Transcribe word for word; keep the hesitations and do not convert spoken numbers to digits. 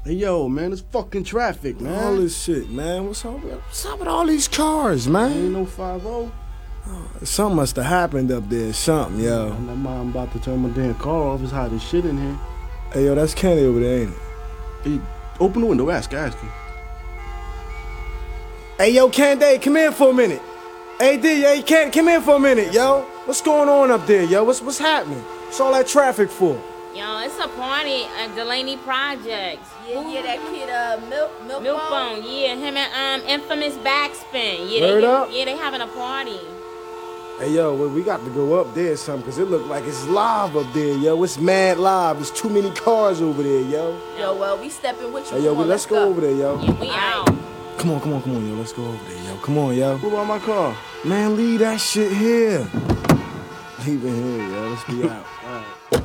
Hey, yo, man, it's fucking traffic, man. All this shit, man. What's up, what's up with all these cars, man? Ain't no five oh. Something must have happened up there, something, yo. My mom about to turn my damn car off. It's hot as shit in here. Hey, yo, that's Kenny over there, ain't it? Hey, open the window, ask, ask him. Hey, yo, Candy, come in for a minute. A D, hey, Candy, come in for a minute, yo. What's going on up there, yo? What's what's happening? What's all that traffic for? Yo, it's a party at Delaney Projects. Yeah, yeah, that kid, uh, Milk, Milk, Milk Bone, yeah, him and um, Infamous Backspin. Yeah, Word they, up. yeah, they having a party. Hey, yo, well, we got to go up there or something, because it look like it's live up there, yo. It's mad live. There's too many cars over there, yo. Yo, well, we stepping with you. Hey, yo, Come well, on, let's go, over there, yo. Yeah, we out. Come on, come on, come on, yo. Let's go over there, yo. Come on, yo. Who about my car? Man, leave that shit here. Leave it here, yo. Let's be out. All right.